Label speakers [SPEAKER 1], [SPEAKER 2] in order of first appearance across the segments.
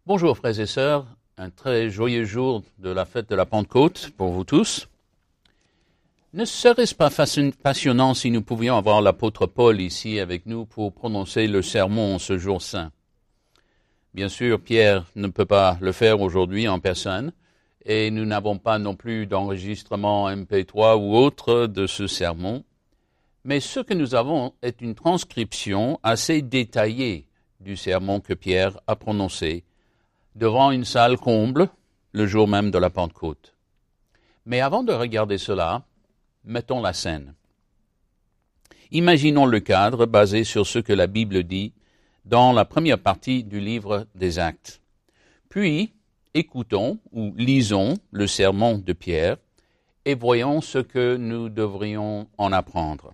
[SPEAKER 1] Bonjour frères et sœurs, un très joyeux jour de la fête de la Pentecôte pour vous tous. Ne serait-ce pas passionnant si nous pouvions avoir l'apôtre Paul ici avec nous pour prononcer le sermon en ce jour saint? Bien sûr, Pierre ne peut pas le faire aujourd'hui en personne et nous n'avons pas non plus d'enregistrement MP3 ou autre de ce sermon, mais ce que nous avons est une transcription assez détaillée du sermon que Pierre a prononcé devant une salle comble le jour même de la Pentecôte. Mais avant de regarder cela, mettons la scène. Imaginons le cadre basé sur ce que la Bible dit dans la première partie du livre des Actes. Puis, écoutons ou lisons le sermon de Pierre et voyons ce que nous devrions en apprendre.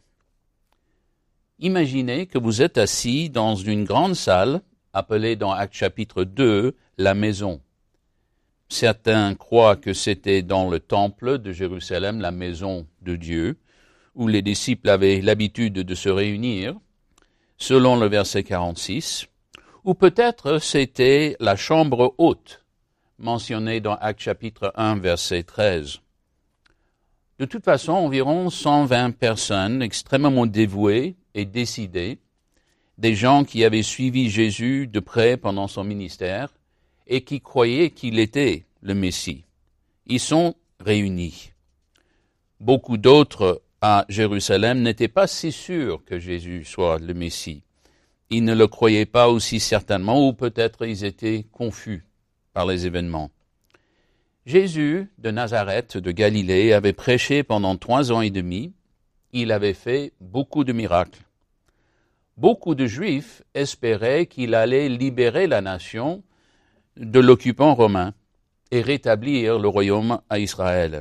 [SPEAKER 1] Imaginez que vous êtes assis dans une grande salle appelée dans Actes chapitre 2 la maison. Certains croient que c'était dans le temple de Jérusalem, la maison de Dieu, où les disciples avaient l'habitude de se réunir, selon le verset 46, ou peut-être c'était la chambre haute, mentionnée dans Actes chapitre 1, verset 13. De toute façon, environ 120 personnes extrêmement dévouées et décidées, des gens qui avaient suivi Jésus de près pendant son ministère et qui croyaient qu'il était le Messie. Ils sont réunis. Beaucoup d'autres à Jérusalem n'étaient pas si sûrs que Jésus soit le Messie. Ils ne le croyaient pas aussi certainement, ou peut-être ils étaient confus par les événements. Jésus de Nazareth, de Galilée, avait prêché pendant 3 ans et demi. Il avait fait beaucoup de miracles. Beaucoup de Juifs espéraient qu'il allait libérer la nation de l'occupant romain et rétablir le royaume à Israël.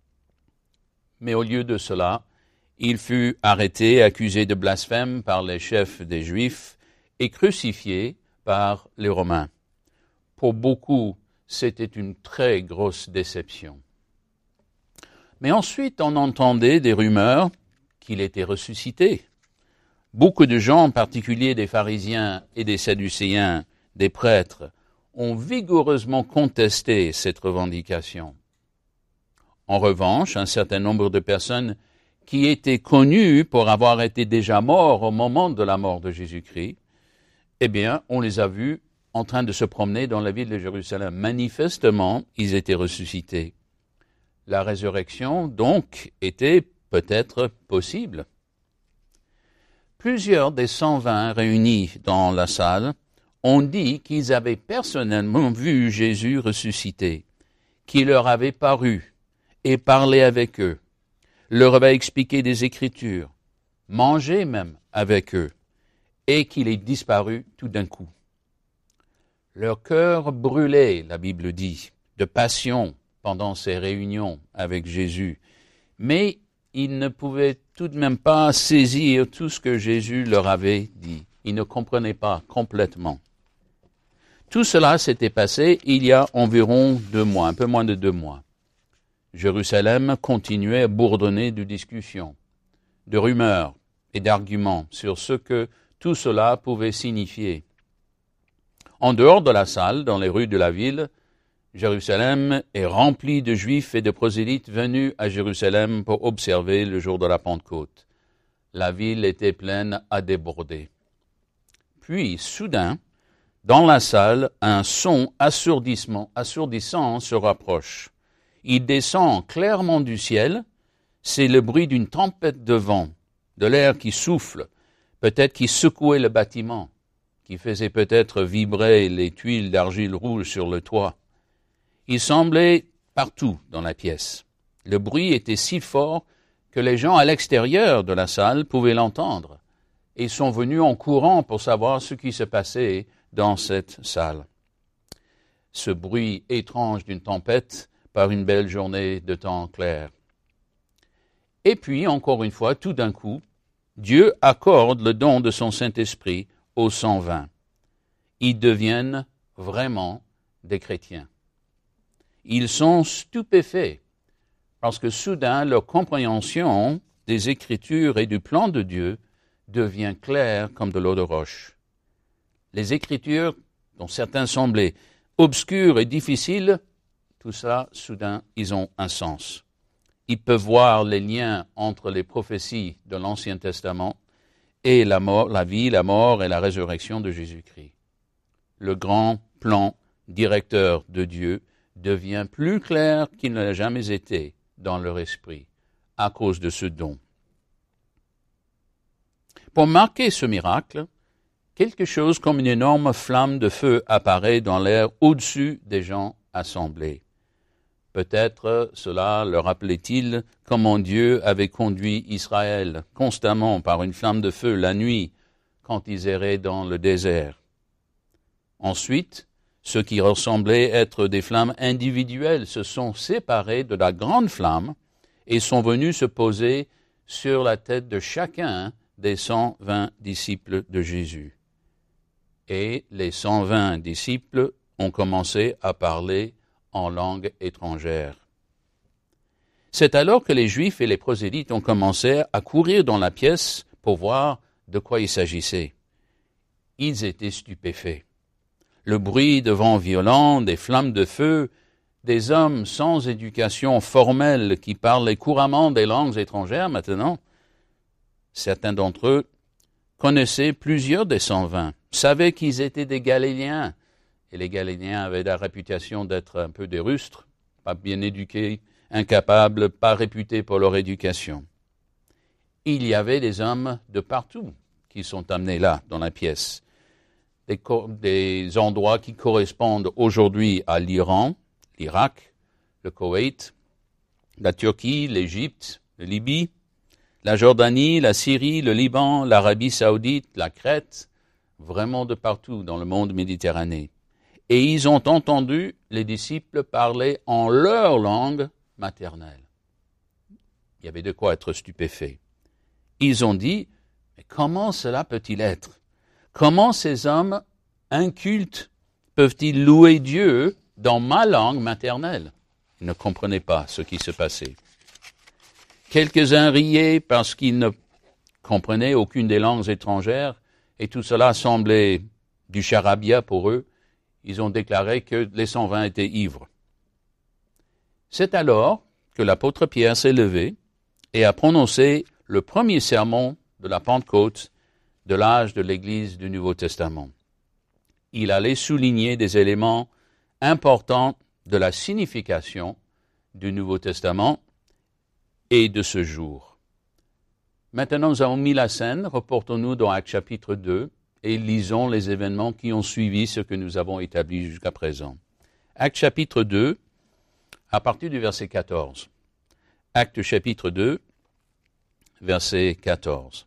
[SPEAKER 1] Mais au lieu de cela, il fut arrêté, accusé de blasphème par les chefs des Juifs et crucifié par les Romains. Pour beaucoup, c'était une très grosse déception. Mais ensuite, on entendait des rumeurs qu'il était ressuscité. Beaucoup de gens, en particulier des pharisiens et des sadducéens, des prêtres, ont vigoureusement contesté cette revendication. En revanche, un certain nombre de personnes qui étaient connues pour avoir été déjà morts au moment de la mort de Jésus-Christ, eh bien, on les a vus en train de se promener dans la ville de Jérusalem. Manifestement, ils étaient ressuscités. La résurrection, donc, était peut-être possible. Plusieurs des 120 réunis dans la salle ont dit qu'ils avaient personnellement vu Jésus ressuscité, qu'il leur avait paru et parlé avec eux, leur avait expliqué des Écritures, mangé même avec eux, et qu'il est disparu tout d'un coup. Leur cœur brûlait, la Bible dit, de passion pendant ces réunions avec Jésus, mais ils ne pouvaient tout de même pas saisir tout ce que Jésus leur avait dit. Ils ne comprenaient pas complètement. Tout cela s'était passé il y a environ 2 mois, un peu moins de 2 mois. Jérusalem continuait à bourdonner de discussions, de rumeurs et d'arguments sur ce que tout cela pouvait signifier. En dehors de la salle, dans les rues de la ville, Jérusalem est remplie de Juifs et de prosélytes venus à Jérusalem pour observer le jour de la Pentecôte. La ville était pleine à déborder. Puis, soudain, dans la salle, un son assourdissant se rapproche. Il descend clairement du ciel. C'est le bruit d'une tempête de vent, de l'air qui souffle, peut-être qui secouait le bâtiment, qui faisait peut-être vibrer les tuiles d'argile rouge sur le toit. Il semblait partout dans la pièce. Le bruit était si fort que les gens à l'extérieur de la salle pouvaient l'entendre et sont venus en courant pour savoir ce qui se passait dans cette salle. Ce bruit étrange d'une tempête par une belle journée de temps clair. Et puis, encore une fois, tout d'un coup, Dieu accorde le don de son Saint-Esprit aux 120. Ils deviennent vraiment des chrétiens. Ils sont stupéfaits parce que soudain leur compréhension des Écritures et du plan de Dieu devient claire comme de l'eau de roche. Les Écritures, dont certains semblaient obscurs et difficiles, tout ça, soudain, ils ont un sens. Ils peuvent voir les liens entre les prophéties de l'Ancien Testament et la mort, la vie, la mort et la résurrection de Jésus-Christ. Le grand plan directeur de Dieu devient plus clair qu'il ne l'a jamais été dans leur esprit à cause de ce don. Pour marquer ce miracle, quelque chose comme une énorme flamme de feu apparaît dans l'air au-dessus des gens assemblés. Peut-être cela leur rappelait-il comment Dieu avait conduit Israël constamment par une flamme de feu la nuit quand ils erraient dans le désert. Ensuite, ceux qui ressemblaient être des flammes individuelles se sont séparés de la grande flamme et sont venus se poser sur la tête de chacun des 120 disciples de Jésus. Et les 120 disciples ont commencé à parler en langue étrangère. C'est alors que les Juifs et les prosélytes ont commencé à courir dans la pièce pour voir de quoi il s'agissait. Ils étaient stupéfaits. Le bruit de vents violents, des flammes de feu, des hommes sans éducation formelle qui parlaient couramment des langues étrangères maintenant. Certains d'entre eux connaissaient plusieurs des 120, savaient qu'ils étaient des Galiléens, et les Galiléens avaient la réputation d'être un peu des rustres, pas bien éduqués, incapables, pas réputés pour leur éducation. Il y avait des hommes de partout qui sont amenés là, dans la pièce. Des endroits qui correspondent aujourd'hui à l'Iran, l'Irak, le Koweït, la Turquie, l'Égypte, la Libye, la Jordanie, la Syrie, le Liban, l'Arabie saoudite, la Crète, vraiment de partout dans le monde méditerranéen. Et ils ont entendu les disciples parler en leur langue maternelle. Il y avait de quoi être stupéfait. Ils ont dit, mais comment cela peut-il être? Comment ces hommes incultes peuvent-ils louer Dieu dans ma langue maternelle? Ils ne comprenaient pas ce qui se passait. Quelques-uns riaient parce qu'ils ne comprenaient aucune des langues étrangères et tout cela semblait du charabia pour eux. Ils ont déclaré que les 120 étaient ivres. C'est alors que l'apôtre Pierre s'est levé et a prononcé le premier sermon de la Pentecôte de l'âge de l'Église du Nouveau Testament. Il allait souligner des éléments importants de la signification du Nouveau Testament et de ce jour. Maintenant, nous avons mis la scène, reportons-nous dans Actes chapitre 2 et lisons les événements qui ont suivi ce que nous avons établi jusqu'à présent. Actes chapitre 2, à partir du verset 14. Actes chapitre 2, verset 14.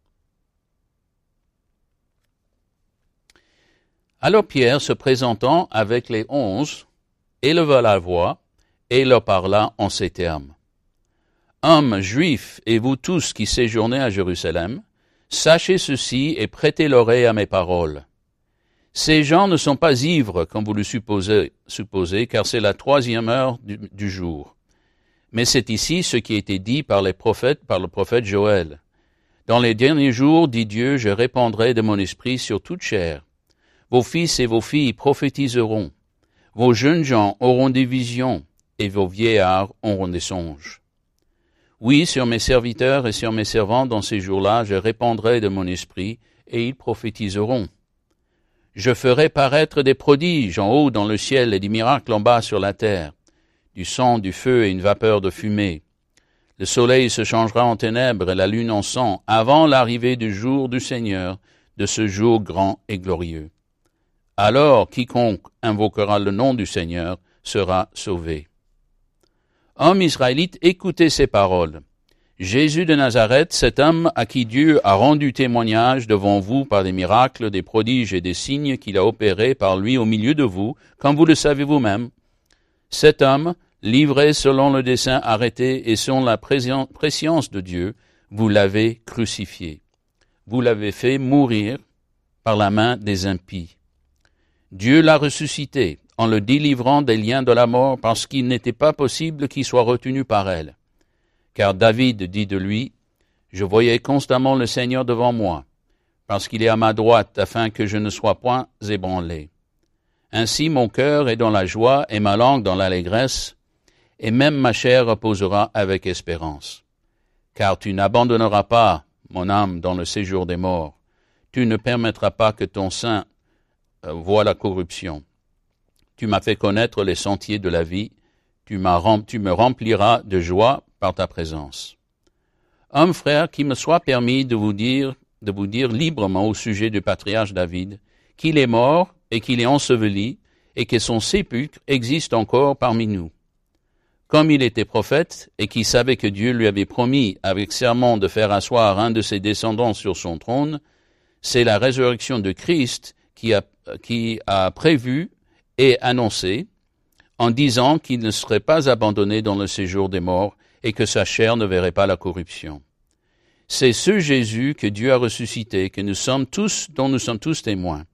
[SPEAKER 1] Alors Pierre, se présentant avec les 11, éleva la voix et leur parla en ces termes. Hommes juifs et vous tous qui séjournez à Jérusalem, sachez ceci et prêtez l'oreille à mes paroles. Ces gens ne sont pas ivres, comme vous le supposez, car c'est la 3e heure du jour. Mais c'est ici ce qui a été dit par le prophète Joël. Dans les derniers jours, dit Dieu, je répandrai de mon esprit sur toute chair. Vos fils et vos filles prophétiseront. Vos jeunes gens auront des visions, et vos vieillards auront des songes. Oui, sur mes serviteurs et sur mes servantes dans ces jours-là, je répandrai de mon esprit, et ils prophétiseront. Je ferai paraître des prodiges en haut dans le ciel et des miracles en bas sur la terre, du sang, du feu et une vapeur de fumée. Le soleil se changera en ténèbres et la lune en sang, avant l'arrivée du jour du Seigneur, de ce jour grand et glorieux. Alors quiconque invoquera le nom du Seigneur sera sauvé. Hommes israélites, écoutez ces paroles. Jésus de Nazareth, cet homme à qui Dieu a rendu témoignage devant vous par des miracles, des prodiges et des signes qu'il a opérés par lui au milieu de vous, comme vous le savez vous-même. Cet homme, livré selon le dessein arrêté et selon la prescience de Dieu, vous l'avez crucifié. Vous l'avez fait mourir par la main des impies. Dieu l'a ressuscité en le délivrant des liens de la mort parce qu'il n'était pas possible qu'il soit retenu par elle. Car David dit de lui, « Je voyais constamment le Seigneur devant moi, parce qu'il est à ma droite afin que je ne sois point ébranlé. » Ainsi mon cœur est dans la joie et ma langue dans l'allégresse, et même ma chair reposera avec espérance. Car tu n'abandonneras pas mon âme dans le séjour des morts. Tu ne permettras pas que ton sein voie la corruption. Tu m'as fait connaître les sentiers de la vie. Tu me rempliras de joie par ta présence. Hommes, frères, qu'il me soit permis de vous dire librement au sujet du patriarche David, qu'il est mort et qu'il est enseveli, et que son sépulcre existe encore parmi nous. Comme il était prophète, et qu'il savait que Dieu lui avait promis avec serment de faire asseoir un de ses descendants sur son trône, c'est la résurrection de Christ qui a prévu et annoncé, en disant qu'il ne serait pas abandonné dans le séjour des morts, et que sa chair ne verrait pas la corruption. C'est ce Jésus que Dieu a ressuscité, dont nous sommes tous témoins.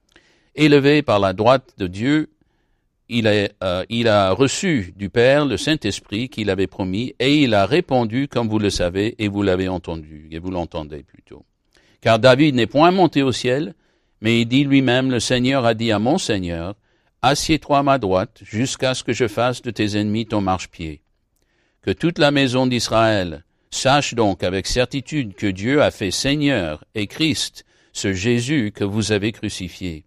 [SPEAKER 1] Élevé par la droite de Dieu, il a reçu du Père le Saint-Esprit qu'il avait promis, et il a répondu, comme vous le savez, et vous l'avez entendu, et vous l'entendez plutôt. Car David n'est point monté au ciel, mais il dit lui-même, le Seigneur a dit à mon Seigneur, assieds-toi à ma droite, jusqu'à ce que je fasse de tes ennemis ton marchepied. Que toute la maison d'Israël sache donc avec certitude que Dieu a fait Seigneur et Christ, ce Jésus que vous avez crucifié.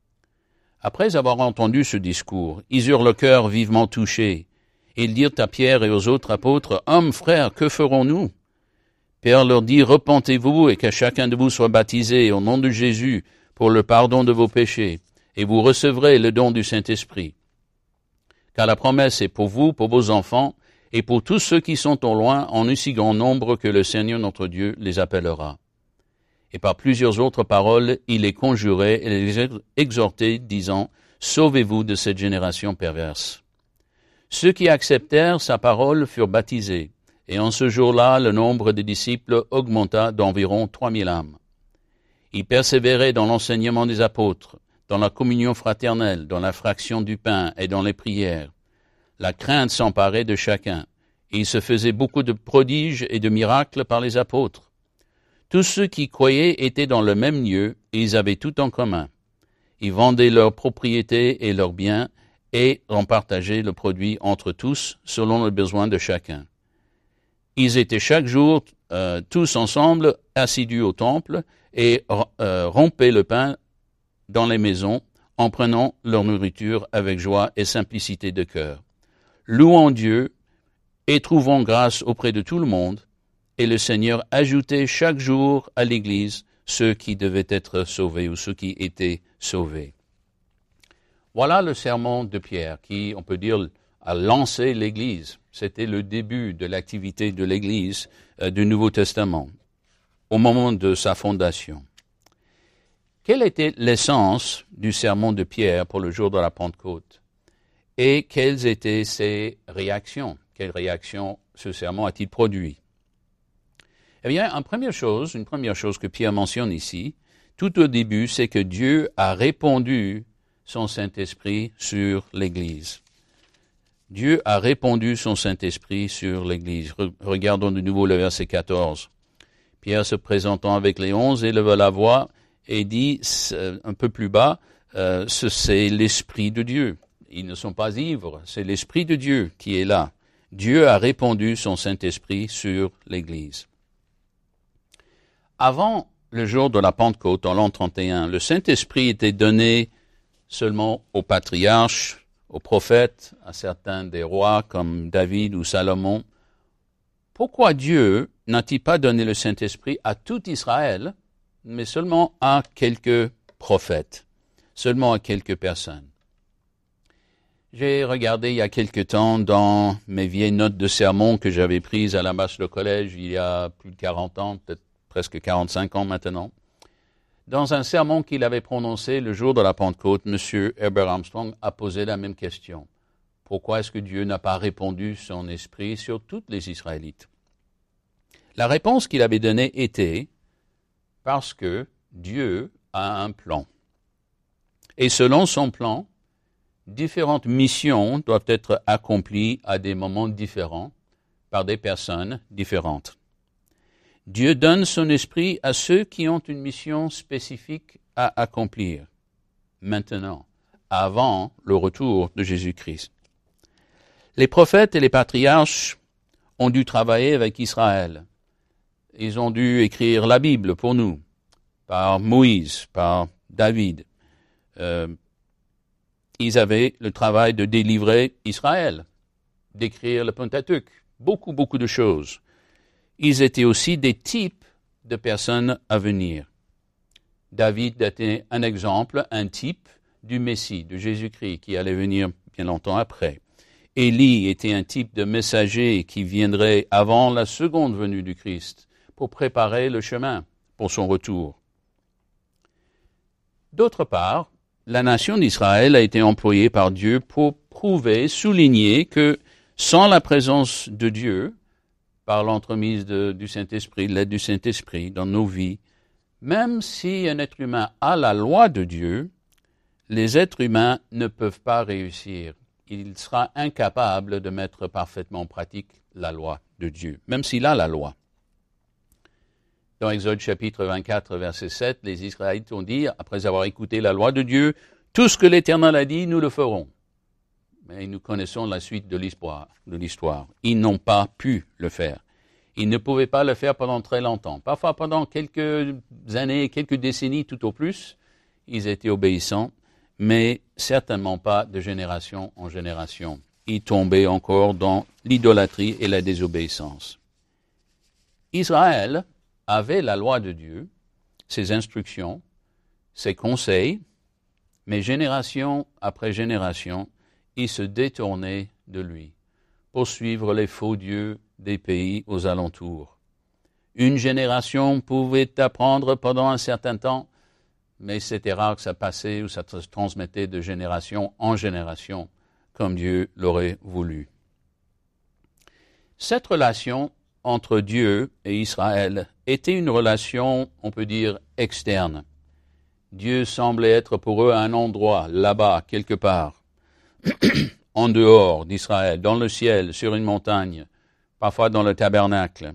[SPEAKER 1] Après avoir entendu ce discours, ils eurent le cœur vivement touché. Ils dirent à Pierre et aux autres apôtres, « Hommes, frères, que ferons-nous » Pierre leur dit, « Repentez-vous et que chacun de vous soit baptisé au nom de Jésus pour le pardon de vos péchés, et vous recevrez le don du Saint-Esprit. Car la promesse est pour vous, pour vos enfants, et pour tous ceux qui sont au loin, en aussi grand nombre que le Seigneur notre Dieu les appellera. » Et par plusieurs autres paroles, il les conjurait et les exhortait, disant, « Sauvez-vous de cette génération perverse. » Ceux qui acceptèrent sa parole furent baptisés, et en ce jour-là, le nombre des disciples augmenta d'environ 3000 âmes. Ils persévéraient dans l'enseignement des apôtres, dans la communion fraternelle, dans la fraction du pain et dans les prières. La crainte s'emparait de chacun, et il se faisait beaucoup de prodiges et de miracles par les apôtres. Tous ceux qui croyaient étaient dans le même lieu, et ils avaient tout en commun. Ils vendaient leurs propriétés et leurs biens, et en partageaient le produit entre tous, selon le besoin de chacun. Ils étaient chaque jour tous ensemble, assidus au temple, et rompaient le pain dans les maisons, en prenant leur nourriture avec joie et simplicité de cœur, louant Dieu et trouvant grâce auprès de tout le monde, et le Seigneur ajoutait chaque jour à l'Église ceux qui devaient être sauvés ou ceux qui étaient sauvés. Voilà le sermon de Pierre qui, on peut dire, a lancé l'Église. C'était le début de l'activité de l'Église du Nouveau Testament, au moment de sa fondation. Quelle était l'essence du sermon de Pierre pour le jour de la Pentecôte? Et quelles étaient ses réactions? Quelles réactions ce sermon a-t-il produit? Eh bien, une première chose que Pierre mentionne ici, tout au début, c'est que Dieu a répandu son Saint-Esprit sur l'Église. Dieu a répandu son Saint-Esprit sur l'Église. Regardons de nouveau le verset 14. Pierre, se présentant avec les 11, éleva la voix et dit un peu plus bas, c'est l'Esprit de Dieu. Ils ne sont pas ivres, c'est l'Esprit de Dieu qui est là. Dieu a répandu son Saint-Esprit sur l'Église. Avant le jour de la Pentecôte, en l'an 31, le Saint-Esprit était donné seulement aux patriarches, aux prophètes, à certains des rois comme David ou Salomon. Pourquoi Dieu n'a-t-il pas donné le Saint-Esprit à tout Israël, mais seulement à quelques prophètes, seulement à quelques personnes? J'ai regardé il y a quelque temps dans mes vieilles notes de sermon que j'avais prises à la masse le collège il y a plus de 40 ans, peut-être presque 45 ans maintenant. Dans un sermon qu'il avait prononcé le jour de la Pentecôte, M. Herbert Armstrong a posé la même question. Pourquoi est-ce que Dieu n'a pas répandu son esprit sur tous les Israélites? La réponse qu'il avait donnée était parce que Dieu a un plan. Et selon son plan, différentes missions doivent être accomplies à des moments différents par des personnes différentes. Dieu donne son esprit à ceux qui ont une mission spécifique à accomplir, maintenant, avant le retour de Jésus-Christ. Les prophètes et les patriarches ont dû travailler avec Israël. Ils ont dû écrire la Bible pour nous, par Moïse, par David. Ils avaient le travail de délivrer Israël, d'écrire le Pentateuque, beaucoup de choses. Ils étaient aussi des types de personnes à venir. David était un exemple, un type du Messie, de Jésus-Christ, qui allait venir bien longtemps après. Élie était un type de messager qui viendrait avant la seconde venue du Christ pour préparer le chemin pour son retour. D'autre part, la nation d'Israël a été employée par Dieu pour prouver, souligner que sans la présence de Dieu, par l'entremise du Saint-Esprit, l'aide du Saint-Esprit dans nos vies, même si un être humain a la loi de Dieu, les êtres humains ne peuvent pas réussir. Il sera incapable de mettre parfaitement en pratique la loi de Dieu, même s'il a la loi. Dans Exode chapitre 24, verset 7, les Israélites ont dit, après avoir écouté la loi de Dieu, « Tout ce que l'Éternel a dit, nous le ferons. » Mais nous connaissons la suite de l'histoire. Ils n'ont pas pu le faire. Ils ne pouvaient pas le faire pendant très longtemps. Parfois pendant quelques années, quelques décennies tout au plus, ils étaient obéissants, mais certainement pas de génération en génération. Ils tombaient encore dans l'idolâtrie et la désobéissance. Israël avait la loi de Dieu, ses instructions, ses conseils, mais génération après génération, ils se détournaient de lui pour suivre les faux dieux des pays aux alentours. Une génération pouvait apprendre pendant un certain temps, mais c'était rare que ça passait ou ça se transmettait de génération en génération, comme Dieu l'aurait voulu. Cette relation entre Dieu et Israël était une relation, on peut dire, externe. Dieu semblait être pour eux à un endroit, là-bas, quelque part, en dehors d'Israël, dans le ciel, sur une montagne, parfois dans le tabernacle.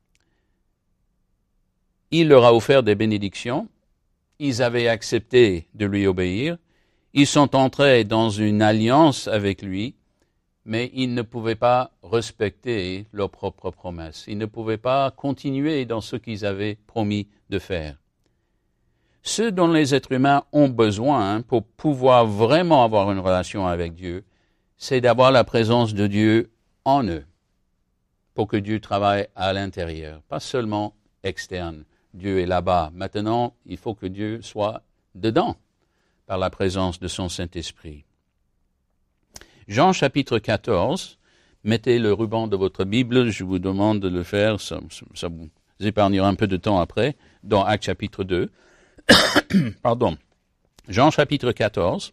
[SPEAKER 1] Il leur a offert des bénédictions, ils avaient accepté de lui obéir, ils sont entrés dans une alliance avec lui, mais ils ne pouvaient pas respecter leurs propres promesses. Ils ne pouvaient pas continuer dans ce qu'ils avaient promis de faire. Ce dont les êtres humains ont besoin pour pouvoir vraiment avoir une relation avec Dieu, c'est d'avoir la présence de Dieu en eux, pour que Dieu travaille à l'intérieur, pas seulement externe. Dieu est là-bas. Maintenant, il faut que Dieu soit dedans, par la présence de son Saint-Esprit. Jean chapitre 14, mettez le ruban de votre Bible, je vous demande de le faire, ça vous épargnera un peu de temps après, dans Actes chapitre 2. Pardon. Jean chapitre 14.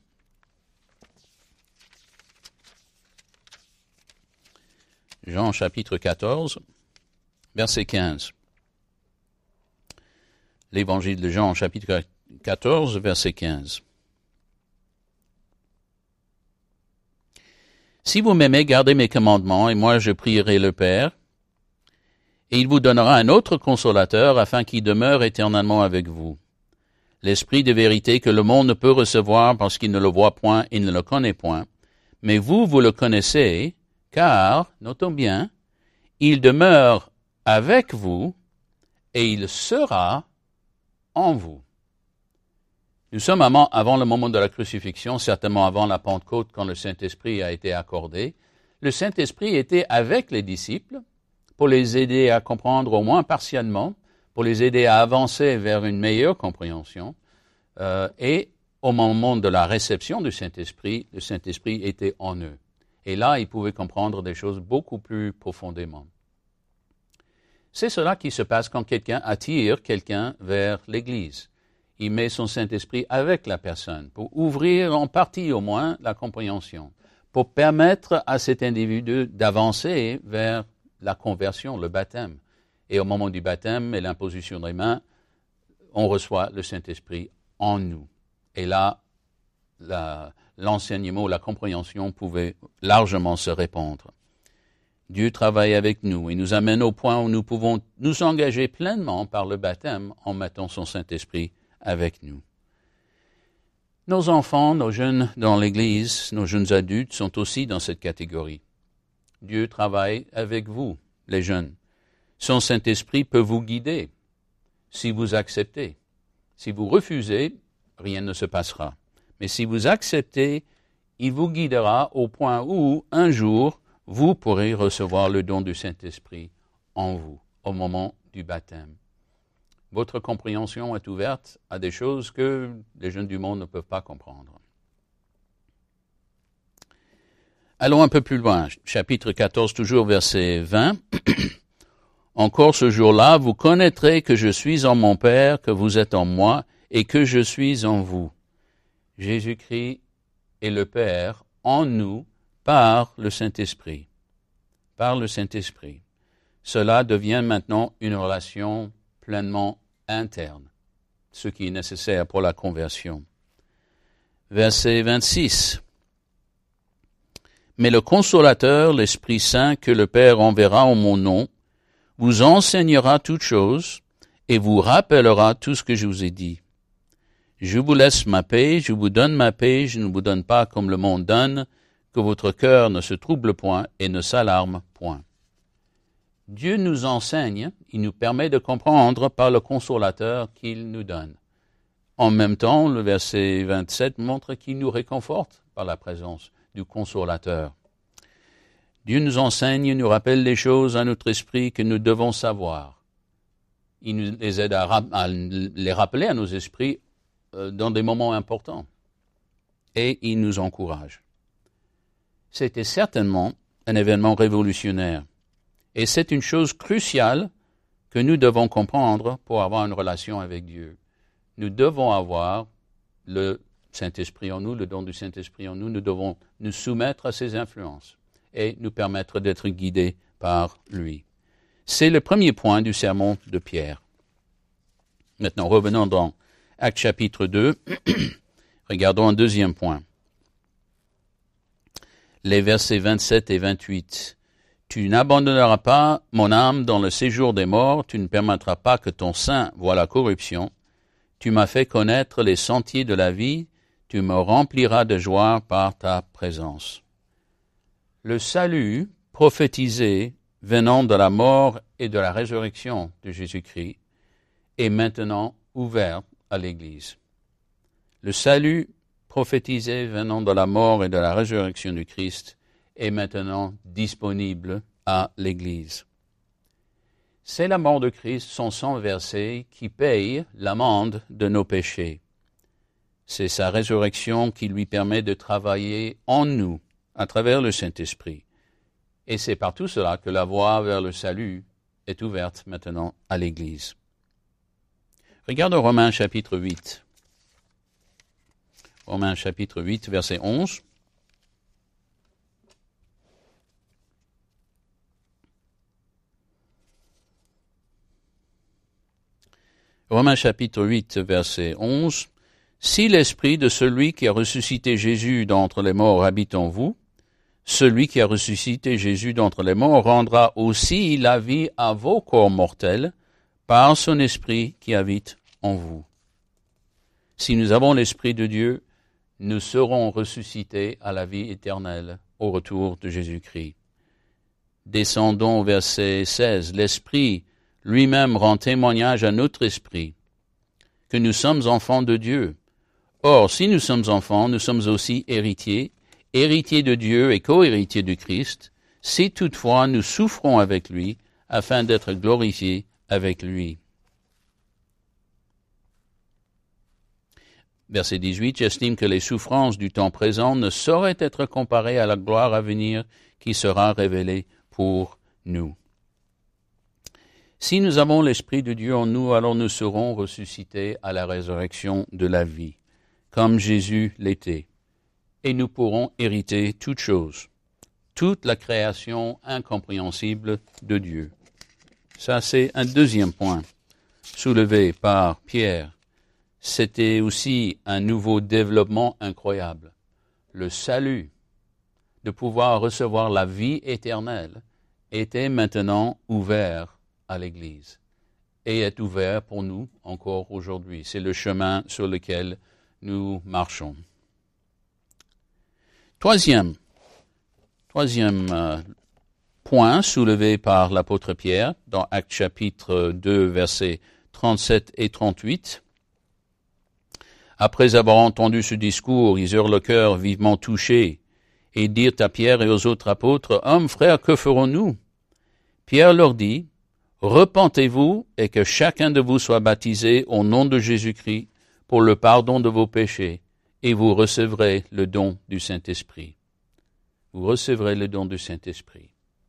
[SPEAKER 1] Jean chapitre 14, verset 15. L'évangile de Jean chapitre 14, verset 15. Si vous m'aimez, gardez mes commandements, et moi je prierai le Père, et il vous donnera un autre consolateur afin qu'il demeure éternellement avec vous. L'Esprit de vérité que le monde ne peut recevoir parce qu'il ne le voit point et ne le connaît point. Mais vous, vous le connaissez, car, notons bien, il demeure avec vous et il sera en vous. Nous sommes avant le moment de la crucifixion, certainement avant la Pentecôte, quand le Saint-Esprit a été accordé. Le Saint-Esprit était avec les disciples pour les aider à comprendre au moins partiellement, pour les aider à avancer vers une meilleure compréhension. Et au moment de la réception du Saint-Esprit, le Saint-Esprit était en eux. Et là, ils pouvaient comprendre des choses beaucoup plus profondément. C'est cela qui se passe quand quelqu'un attire quelqu'un vers l'Église. Il met son Saint-Esprit avec la personne pour ouvrir en partie au moins la compréhension, pour permettre à cet individu d'avancer vers la conversion, le baptême. Et au moment du baptême et l'imposition des mains, on reçoit le Saint-Esprit en nous. Et là, l'enseignement, la compréhension pouvait largement se répandre. Dieu travaille avec nous et nous amène au point où nous pouvons nous engager pleinement par le baptême en mettant son Saint-Esprit avec nous. Nos enfants, nos jeunes dans l'Église, nos jeunes adultes sont aussi dans cette catégorie. Dieu travaille avec vous, les jeunes. Son Saint-Esprit peut vous guider si vous acceptez. Si vous refusez, rien ne se passera. Mais si vous acceptez, il vous guidera au point où, un jour, vous pourrez recevoir le don du Saint-Esprit en vous, au moment du baptême. Votre compréhension est ouverte à des choses que les jeunes du monde ne peuvent pas comprendre. Allons un peu plus loin, chapitre 14, toujours verset 20. Encore ce jour-là, vous connaîtrez que je suis en mon Père, que vous êtes en moi, et que je suis en vous. Jésus-Christ est le Père en nous par le Saint-Esprit. Par le Saint-Esprit. Cela devient maintenant une relation pleinement interne, ce qui est nécessaire pour la conversion. Verset 26. Mais le Consolateur, l'Esprit Saint, que le Père enverra en mon nom, vous enseignera toutes choses et vous rappellera tout ce que je vous ai dit. Je vous laisse ma paix, je vous donne ma paix, je ne vous donne pas comme le monde donne, que votre cœur ne se trouble point et ne s'alarme point. Dieu nous enseigne, il nous permet de comprendre par le Consolateur qu'il nous donne. En même temps, le verset 27 montre qu'il nous réconforte par la présence du Consolateur. Dieu nous enseigne, nous rappelle les choses à notre esprit que nous devons savoir. Il nous les aide à les rappeler à nos esprits dans des moments importants. Et il nous encourage. C'était certainement un événement révolutionnaire. Et c'est une chose cruciale que nous devons comprendre pour avoir une relation avec Dieu. Nous devons avoir le Saint-Esprit en nous, le don du Saint-Esprit en nous. Nous devons nous soumettre à ses influences et nous permettre d'être guidés par lui. C'est le premier point du sermon de Pierre. Maintenant, revenons dans Actes chapitre 2. Regardons un deuxième point. Les versets 27 et 28. Tu n'abandonneras pas mon âme dans le séjour des morts, tu ne permettras pas que ton sein voie la corruption. Tu m'as fait connaître les sentiers de la vie, tu me rempliras de joie par ta présence. Le salut prophétisé venant de la mort et de la résurrection de Jésus-Christ est maintenant ouvert à l'Église. Le salut prophétisé venant de la mort et de la résurrection du Christ est maintenant disponible à l'Église. C'est la mort de Christ, son sang versé, qui paye l'amende de nos péchés. C'est sa résurrection qui lui permet de travailler en nous, à travers le Saint-Esprit. Et c'est par tout cela que la voie vers le salut est ouverte maintenant à l'Église. Regardons Romains chapitre 8. Romains chapitre 8, verset 11. Romains chapitre 8, verset 11. Si l'esprit de celui qui a ressuscité Jésus d'entre les morts habite en vous, celui qui a ressuscité Jésus d'entre les morts rendra aussi la vie à vos corps mortels par son esprit qui habite en vous. Si nous avons l'esprit de Dieu, nous serons ressuscités à la vie éternelle au retour de Jésus-Christ. Descendons au verset 16. L'esprit lui-même rend témoignage à notre esprit que nous sommes enfants de Dieu. Or, si nous sommes enfants, nous sommes aussi héritiers, héritiers de Dieu et co-héritiers du Christ, si toutefois nous souffrons avec lui, afin d'être glorifiés avec lui. Verset 18, j'estime que les souffrances du temps présent ne sauraient être comparées à la gloire à venir qui sera révélée pour nous. Si nous avons l'Esprit de Dieu en nous, alors nous serons ressuscités à la résurrection de la vie, comme Jésus l'était, et nous pourrons hériter toutes choses, toute la création incompréhensible de Dieu. Ça, c'est un deuxième point soulevé par Pierre. C'était aussi un nouveau développement incroyable. Le salut, de pouvoir recevoir la vie éternelle, était maintenant ouvert à l'Église et est ouvert pour nous encore aujourd'hui. C'est le chemin sur lequel nous marchons. Troisième point soulevé par l'apôtre Pierre dans Actes chapitre 2, versets 37 et 38. Après avoir entendu ce discours, ils eurent le cœur vivement touché et dirent à Pierre et aux autres apôtres, « Hommes, frères, que ferons-nous » Pierre leur dit, « Repentez-vous et que chacun de vous soit baptisé au nom de Jésus-Christ pour le pardon de vos péchés, et vous recevrez le don du Saint-Esprit. » Vous recevrez le don du Saint-Esprit.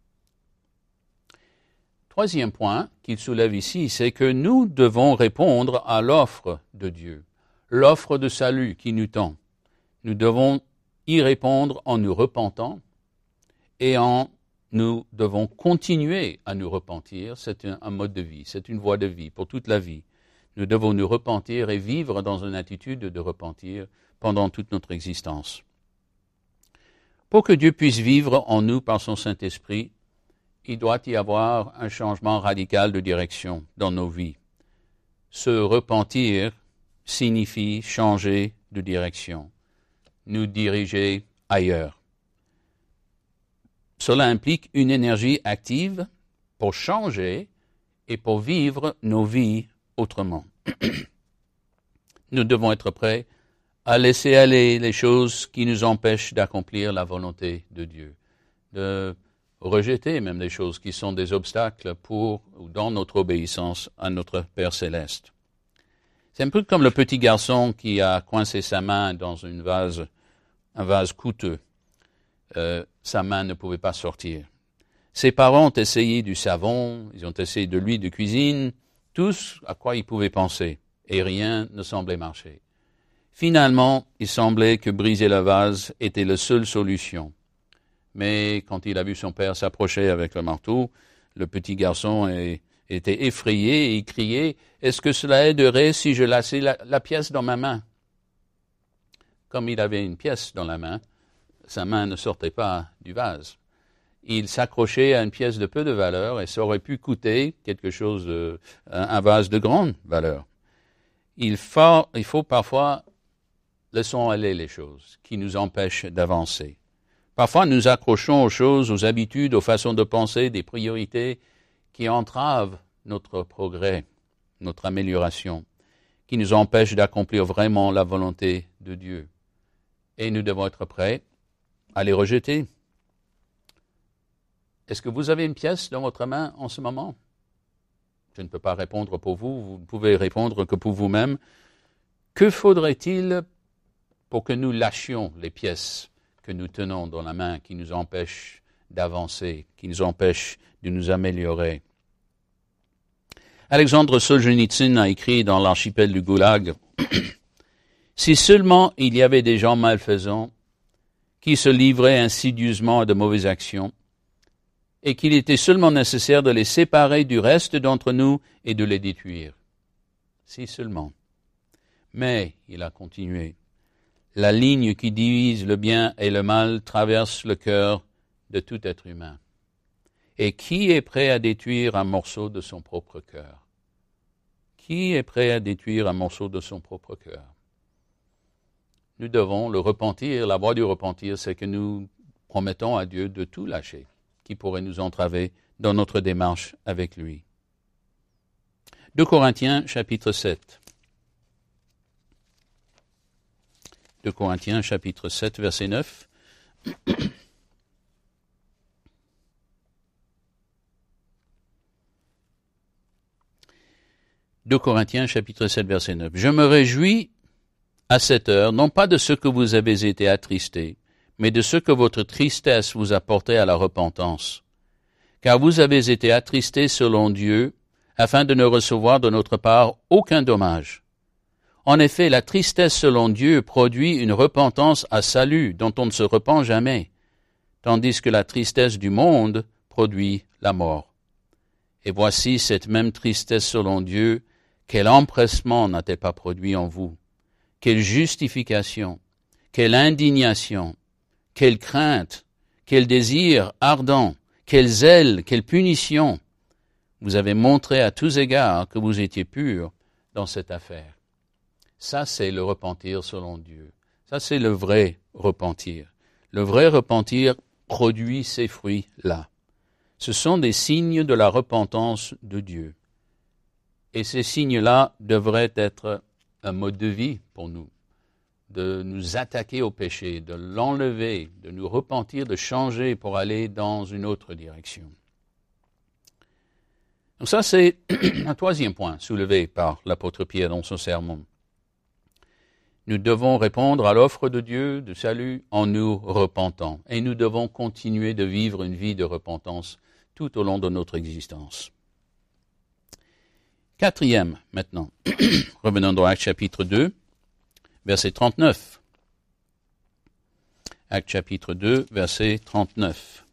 [SPEAKER 1] Troisième point qu'il soulève ici, c'est que nous devons répondre à l'offre de Dieu, l'offre de salut qui nous tend. Nous devons y répondre en nous repentant et nous devons continuer à nous repentir. C'est un mode de vie, c'est une voie de vie pour toute la vie. Nous devons nous repentir et vivre dans une attitude de repentir pendant toute notre existence. Pour que Dieu puisse vivre en nous par son Saint-Esprit, il doit y avoir un changement radical de direction dans nos vies. Se repentir signifie changer de direction, nous diriger ailleurs. Cela implique une énergie active pour changer et pour vivre nos vies autrement. Nous devons être prêts à laisser aller les choses qui nous empêchent d'accomplir la volonté de Dieu, de rejeter même des choses qui sont des obstacles pour ou dans notre obéissance à notre Père céleste. C'est un peu comme le petit garçon qui a coincé sa main dans un vase coûteux. Sa main ne pouvait pas sortir. Ses parents ont essayé du savon, ils ont essayé de l'huile de cuisine, tout à quoi ils pouvaient penser, et rien ne semblait marcher. Finalement, il semblait que briser le vase était la seule solution. Mais quand il a vu son père s'approcher avec le marteau, le petit garçon était effrayé et il criait « Est-ce que cela aiderait si je laissais la pièce dans ma main ?» Comme il avait une pièce dans la main, sa main ne sortait pas du vase. Il s'accrochait à une pièce de peu de valeur et ça aurait pu coûter quelque chose, un vase de grande valeur. Il faut parfois laisser aller les choses qui nous empêchent d'avancer. Parfois, nous accrochons aux choses, aux habitudes, aux façons de penser, des priorités qui entravent notre progrès, notre amélioration, qui nous empêchent d'accomplir vraiment la volonté de Dieu. Et nous devons être prêts à les rejeter. Est-ce que vous avez une pièce dans votre main en ce moment? Je ne peux pas répondre pour vous, vous ne pouvez répondre que pour vous-même. Que faudrait-il pour que nous lâchions les pièces que nous tenons dans la main, qui nous empêchent d'avancer, qui nous empêchent de nous améliorer? Alexandre Solzhenitsyn a écrit dans l'archipel du Goulag, « Si seulement il y avait des gens malfaisants qui se livraient insidieusement à de mauvaises actions, et qu'il était seulement nécessaire de les séparer du reste d'entre nous et de les détruire. Si seulement. Mais, il a continué, la ligne qui divise le bien et le mal traverse le cœur de tout être humain. Et qui est prêt à détruire un morceau de son propre cœur? Qui est prêt à détruire un morceau de son propre cœur? Nous devons le repentir. La voie du repentir, c'est que nous promettons à Dieu de tout lâcher qui pourrait nous entraver dans notre démarche avec lui. 2 Corinthiens, chapitre 7. 2 Corinthiens, chapitre 7, verset 9. « 2 Corinthiens, chapitre 7, verset 9. « Je me réjouis à cette heure, non pas de ce que vous avez été attristés, mais de ce que votre tristesse vous a porté à la repentance. Car vous avez été attristés selon Dieu, afin de ne recevoir de notre part aucun dommage. En effet, la tristesse selon Dieu produit une repentance à salut dont on ne se repent jamais, tandis que la tristesse du monde produit la mort. Et voici cette même tristesse selon Dieu, quel empressement n'a-t-elle pas produit en vous? Quelle justification, quelle indignation, quelle crainte, quel désir ardent, quel zèle, quelle punition. Vous avez montré à tous égards que vous étiez purs dans cette affaire. » Ça, c'est le repentir selon Dieu. Ça, c'est le vrai repentir. Le vrai repentir produit ces fruits-là. Ce sont des signes de la repentance de Dieu. Et ces signes-là devraient être un mode de vie pour nous, de nous attaquer au péché, de l'enlever, de nous repentir, de changer pour aller dans une autre direction. Donc ça, c'est un troisième point soulevé par l'apôtre Pierre dans son sermon. Nous devons répondre à l'offre de Dieu de salut en nous repentant. Et nous devons continuer de vivre une vie de repentance tout au long de notre existence. Quatrième, maintenant. Revenons dans Actes chapitre 2, verset 39. Actes chapitre 2, verset 39.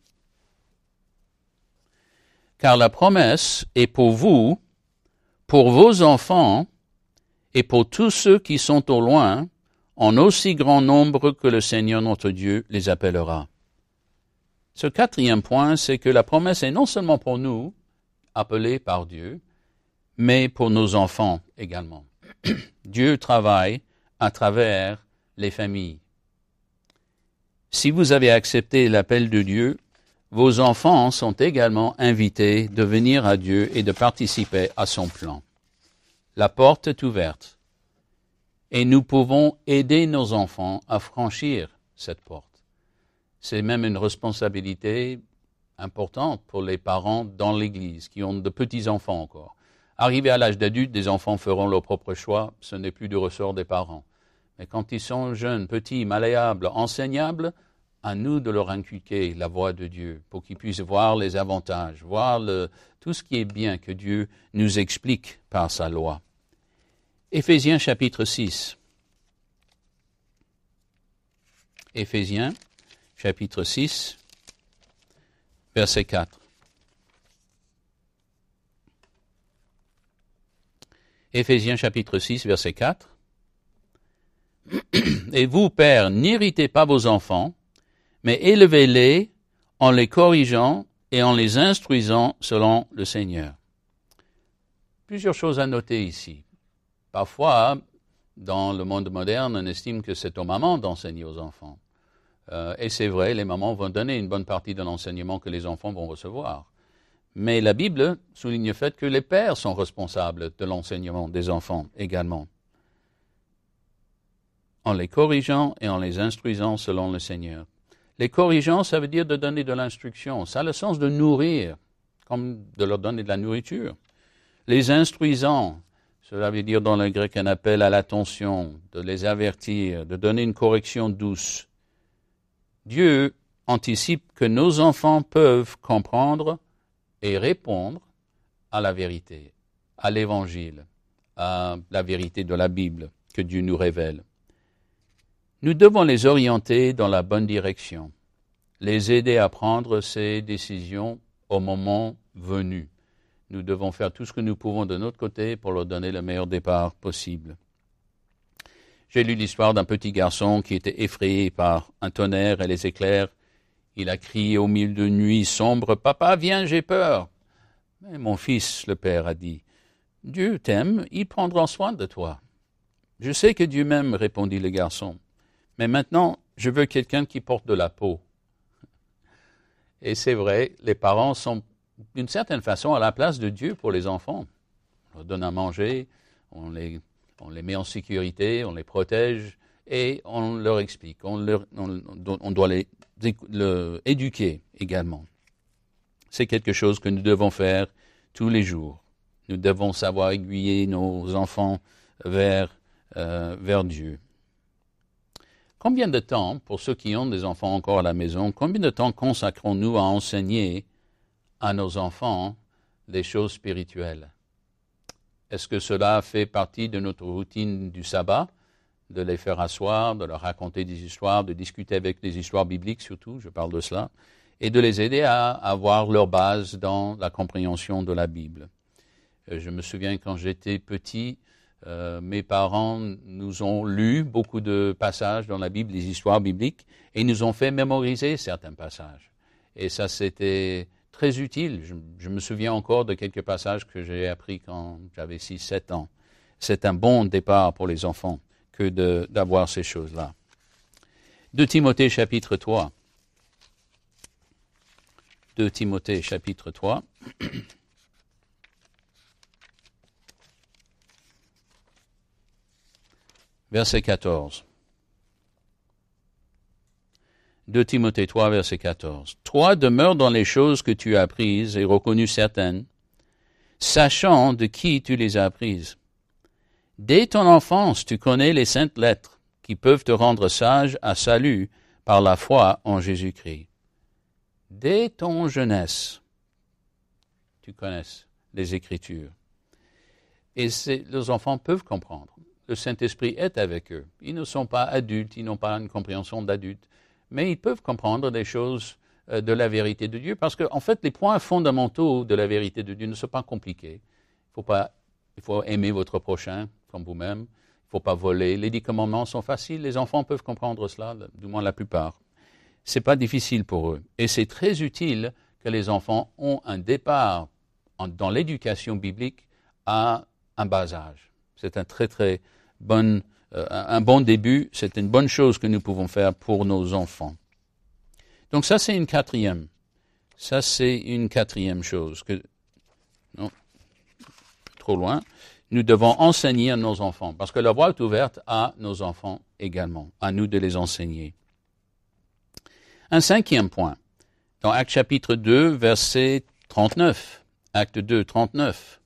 [SPEAKER 1] Car la promesse est pour vous, pour vos enfants, et pour tous ceux qui sont au loin, en aussi grand nombre que le Seigneur notre Dieu les appellera. Ce quatrième point, c'est que la promesse est non seulement pour nous, appelés par Dieu, mais pour nos enfants également. Dieu travaille à travers les familles. Si vous avez accepté l'appel de Dieu, vos enfants sont également invités de venir à Dieu et de participer à son plan. La porte est ouverte et nous pouvons aider nos enfants à franchir cette porte. C'est même une responsabilité importante pour les parents dans l'Église qui ont de petits-enfants encore. Arrivés à l'âge d'adulte, des enfants feront leur propre choix, ce n'est plus du ressort des parents. Mais quand ils sont jeunes, petits, malléables, enseignables, à nous de leur inculquer la voie de Dieu pour qu'ils puissent voir les avantages, voir tout ce qui est bien que Dieu nous explique par sa loi. Éphésiens chapitre 6. Éphésiens chapitre 6, verset 4. Éphésiens chapitre 6, verset 4. Et vous, pères, n'irritez pas vos enfants, mais élevez-les en les corrigeant et en les instruisant selon le Seigneur. Plusieurs choses à noter ici. Parfois, dans le monde moderne, on estime que c'est aux mamans d'enseigner aux enfants. Et c'est vrai, les mamans vont donner une bonne partie de l'enseignement que les enfants vont recevoir. Mais la Bible souligne le fait que les pères sont responsables de l'enseignement des enfants également, en les corrigeant et en les instruisant selon le Seigneur. Les corrigeants, ça veut dire de donner de l'instruction. Ça a le sens de nourrir, comme de leur donner de la nourriture. Les instruisants, cela veut dire dans le grec un appel à l'attention, de les avertir, de donner une correction douce. Dieu anticipe que nos enfants peuvent comprendre et répondre à la vérité, à l'Évangile, à la vérité de la Bible que Dieu nous révèle. Nous devons les orienter dans la bonne direction, les aider à prendre ces décisions au moment venu. Nous devons faire tout ce que nous pouvons de notre côté pour leur donner le meilleur départ possible. J'ai lu l'histoire d'un petit garçon qui était effrayé par un tonnerre et les éclairs. Il a crié au milieu de nuit sombre, « Papa, viens, j'ai peur !» « Mais mon fils, le père a dit, « Dieu t'aime, il prendra soin de toi. »« Je sais que Dieu m'aime, répondit le garçon, mais maintenant, je veux quelqu'un qui porte de la peau. » Et c'est vrai, les parents sont d'une certaine façon à la place de Dieu pour les enfants. On leur donne à manger, on les met en sécurité, on les protège et on leur explique. On doit les éduquer également. C'est quelque chose que nous devons faire tous les jours. Nous devons savoir aiguiller nos enfants vers Dieu. Combien de temps, pour ceux qui ont des enfants encore à la maison, combien de temps consacrons-nous à enseigner à nos enfants des choses spirituelles? Est-ce que cela fait partie de notre routine du sabbat, de les faire asseoir, de leur raconter des histoires, de discuter avec des histoires bibliques surtout, je parle de cela, et de les aider à avoir leur base dans la compréhension de la Bible? Je me souviens quand j'étais petit, mes parents nous ont lu beaucoup de passages dans la Bible, des histoires bibliques, et nous ont fait mémoriser certains passages. Et ça, c'était très utile. Je me souviens encore de quelques passages que j'ai appris quand j'avais 6-7 ans. c'est un bon départ pour les enfants que d'avoir ces choses-là. 2 Timothée chapitre 3. 2 Timothée chapitre 3. Verset 14. 2 Timothée 3, verset 14. « Toi demeure dans les choses que tu as apprises et reconnues certaines, sachant de qui tu les as apprises. Dès ton enfance, tu connais les saintes lettres qui peuvent te rendre sage à salut par la foi en Jésus-Christ. Dès ton jeunesse, tu connais les Écritures. » Et les enfants peuvent comprendre. Le Saint-Esprit est avec eux. Ils ne sont pas adultes, ils n'ont pas une compréhension d'adultes, mais ils peuvent comprendre des choses de la vérité de Dieu, parce qu'en fait, les points fondamentaux de la vérité de Dieu ne sont pas compliqués. Il faut aimer votre prochain comme vous-même, il ne faut pas voler. Les 10 commandements sont faciles, les enfants peuvent comprendre cela, du moins la plupart. Ce n'est pas difficile pour eux. Et c'est très utile que les enfants ont un départ dans l'éducation biblique à un bas âge. C'est un très bon début, c'est une bonne chose que nous pouvons faire pour nos enfants. Donc ça, c'est une quatrième. Ça, c'est une quatrième chose. Non, trop loin. Nous devons enseigner à nos enfants, parce que la voie est ouverte à nos enfants également, à nous de les enseigner. Un 5e point, dans Actes chapitre 2, verset 39. Acte 2, 39.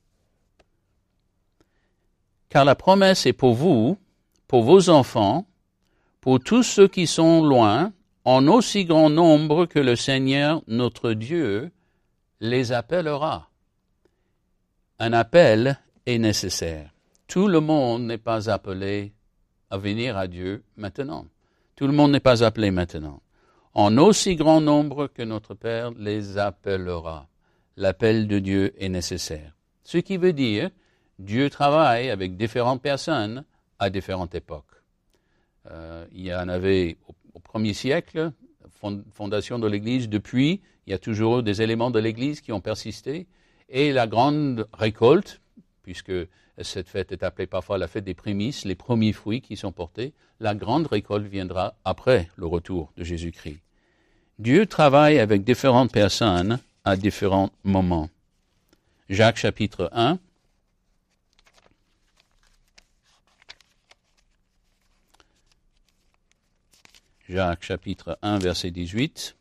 [SPEAKER 1] « Car la promesse est pour vous, pour vos enfants, pour tous ceux qui sont loin, en aussi grand nombre que le Seigneur notre Dieu les appellera. » Un appel est nécessaire. Tout le monde n'est pas appelé à venir à Dieu maintenant. Tout le monde n'est pas appelé maintenant. En aussi grand nombre que notre Père les appellera. L'appel de Dieu est nécessaire. Ce qui veut dire, Dieu travaille avec différentes personnes à différentes époques. Il y en avait au 1er siècle, fondation de l'Église. Depuis, il y a toujours des éléments de l'Église qui ont persisté. Et la grande récolte, puisque cette fête est appelée parfois la fête des prémices, les premiers fruits qui sont portés, la grande récolte viendra après le retour de Jésus-Christ. Dieu travaille avec différentes personnes à différents moments. Jacques chapitre 1. Jacques chapitre 1, verset 18.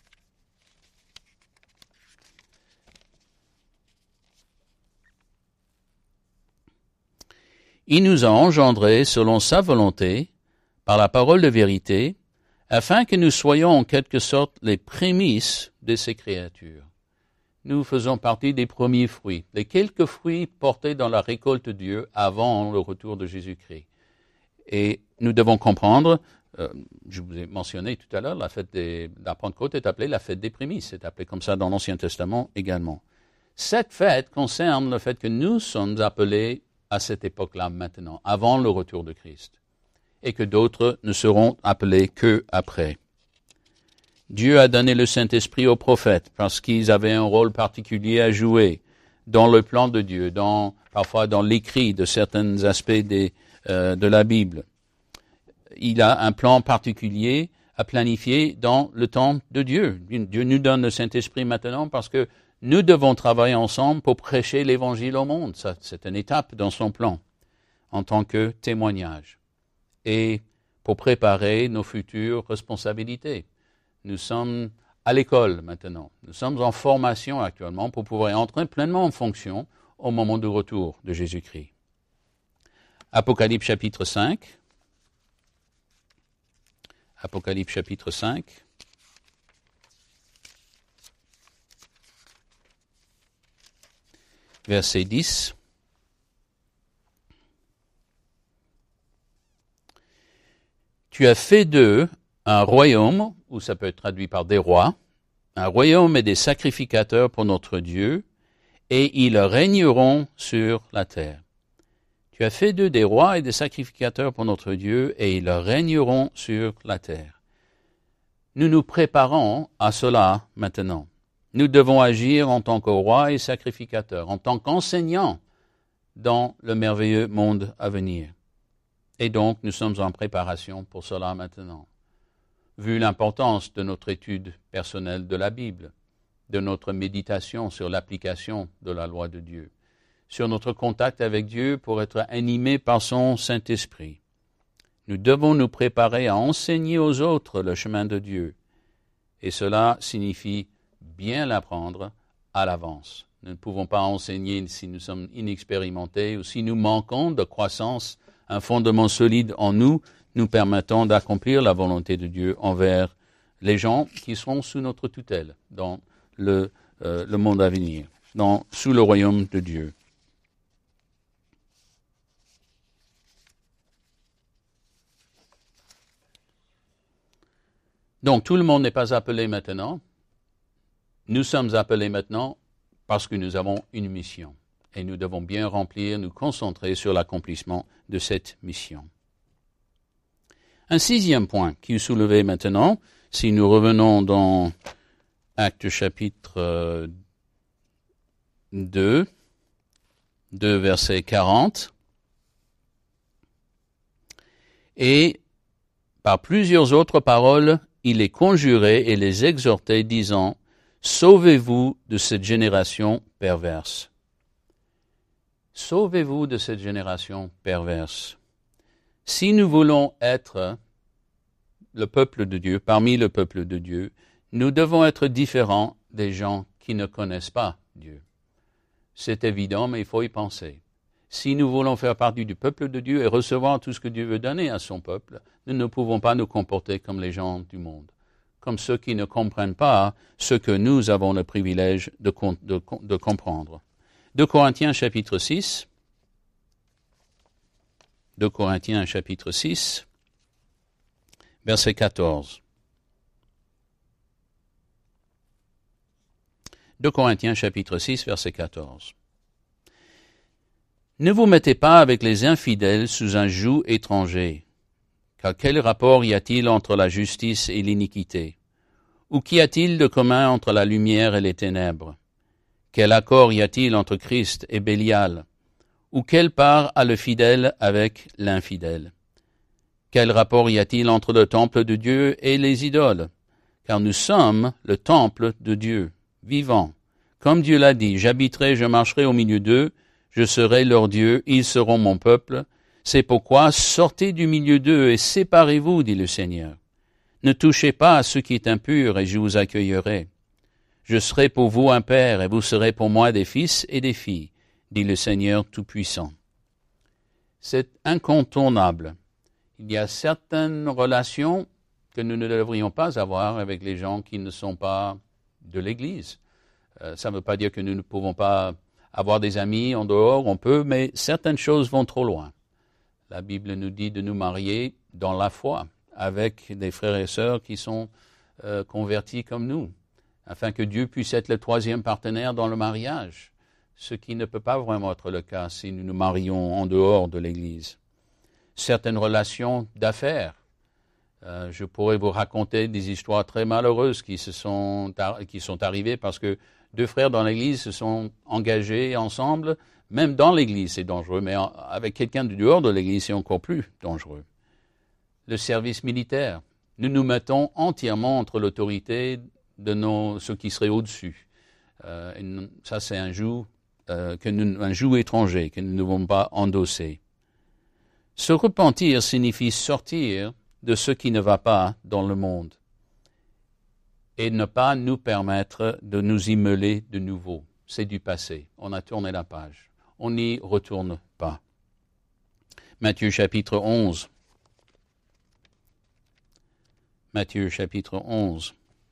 [SPEAKER 1] Il nous a engendrés selon sa volonté, par la parole de vérité, afin que nous soyons en quelque sorte les prémices de ses créatures. Nous faisons partie des premiers fruits, les quelques fruits portés dans la récolte de Dieu avant le retour de Jésus-Christ. Et nous devons comprendre, je vous ai mentionné tout à l'heure, la fête de la Pentecôte est appelée la fête des prémices, c'est appelé comme ça dans l'Ancien Testament également. Cette fête concerne le fait que nous sommes appelés à cette époque-là maintenant, avant le retour de Christ, et que d'autres ne seront appelés qu'après. Dieu a donné le Saint-Esprit aux prophètes parce qu'ils avaient un rôle particulier à jouer dans le plan de Dieu, parfois dans l'écrit de certains aspects de la Bible. Il a un plan particulier à planifier dans le temps de Dieu. Dieu nous donne le Saint-Esprit maintenant parce que nous devons travailler ensemble pour prêcher l'Évangile au monde. Ça, c'est une étape dans son plan en tant que témoignage et pour préparer nos futures responsabilités. Nous sommes à l'école maintenant. Nous sommes en formation actuellement pour pouvoir entrer pleinement en fonction au moment du retour de Jésus-Christ. Apocalypse chapitre 5. Apocalypse chapitre 5. Verset 10. Tu as fait d'eux un royaume, ou ça peut être traduit par des rois, un royaume et des sacrificateurs pour notre Dieu, et ils régneront sur la terre. Tu as fait d'eux des rois et des sacrificateurs pour notre Dieu, et ils régneront sur la terre. Nous nous préparons à cela maintenant. Nous devons agir en tant que rois et sacrificateurs, en tant qu'enseignants dans le merveilleux monde à venir. Et donc, nous sommes en préparation pour cela maintenant. Vu l'importance de notre étude personnelle de la Bible, de notre méditation sur l'application de la loi de Dieu, sur notre contact avec Dieu pour être animés par son Saint-Esprit, nous devons nous préparer à enseigner aux autres le chemin de Dieu. Et cela signifie bien l'apprendre à l'avance. Nous ne pouvons pas enseigner si nous sommes inexpérimentés ou si nous manquons de croissance, un fondement solide en nous, nous permettant d'accomplir la volonté de Dieu envers les gens qui seront sous notre tutelle dans le monde à venir, sous le royaume de Dieu. Donc, tout le monde n'est pas appelé maintenant. Nous sommes appelés maintenant parce que nous avons une mission. Et nous devons bien nous concentrer sur l'accomplissement de cette mission. Un sixième point qui est soulevé maintenant, si nous revenons dans Actes chapitre 2, verset 40, et par plusieurs autres paroles, il les conjurait et les exhortait, disant, « Sauvez-vous de cette génération perverse. » Sauvez-vous de cette génération perverse. Si nous voulons être le peuple de Dieu, parmi le peuple de Dieu, nous devons être différents des gens qui ne connaissent pas Dieu. C'est évident, mais il faut y penser. Si nous voulons faire partie du peuple de Dieu et recevoir tout ce que Dieu veut donner à son peuple, nous ne pouvons pas nous comporter comme les gens du monde, comme ceux qui ne comprennent pas ce que nous avons le privilège de comprendre. 2 Corinthiens chapitre 6. 2 Corinthiens chapitre 6, verset 14. 2 Corinthiens chapitre 6, verset 14. Ne vous mettez pas avec les infidèles sous un joug étranger, car quel rapport y a-t-il entre la justice et l'iniquité? Ou qu'y a-t-il de commun entre la lumière et les ténèbres? Quel accord y a-t-il entre Christ et Bélial? Ou quelle part a le fidèle avec l'infidèle? Quel rapport y a-t-il entre le temple de Dieu et les idoles? Car nous sommes le temple de Dieu, vivant. Comme Dieu l'a dit, j'habiterai, je marcherai au milieu d'eux, je serai leur Dieu, ils seront mon peuple. C'est pourquoi sortez du milieu d'eux et séparez-vous, dit le Seigneur. Ne touchez pas à ce qui est impur et je vous accueillerai. Je serai pour vous un père et vous serez pour moi des fils et des filles, dit le Seigneur Tout-Puissant. C'est incontournable. Il y a certaines relations que nous ne devrions pas avoir avec les gens qui ne sont pas de l'Église. Ça ne veut pas dire que nous ne pouvons pas avoir des amis en dehors, on peut, mais certaines choses vont trop loin. La Bible nous dit de nous marier dans la foi, avec des frères et sœurs qui sont convertis comme nous, afin que Dieu puisse être le troisième partenaire dans le mariage, ce qui ne peut pas vraiment être le cas si nous nous marions en dehors de l'Église. Certaines relations d'affaires. Je pourrais vous raconter des histoires très malheureuses qui sont arrivées parce que deux frères dans l'Église se sont engagés ensemble. Même dans l'Église, c'est dangereux, mais avec quelqu'un du dehors de l'Église, c'est encore plus dangereux. Le service militaire. Nous nous mettons entièrement entre l'autorité de ceux qui seraient au-dessus. Ça, c'est un joug étranger que nous ne devons pas endosser. Se repentir signifie sortir de ce qui ne va pas dans le monde et ne pas nous permettre de nous immoler de nouveau. C'est du passé. On a tourné la page. On n'y retourne pas. Matthieu chapitre 11. Matthieu chapitre 11.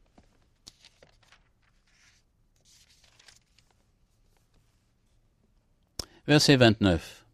[SPEAKER 1] Verset 29.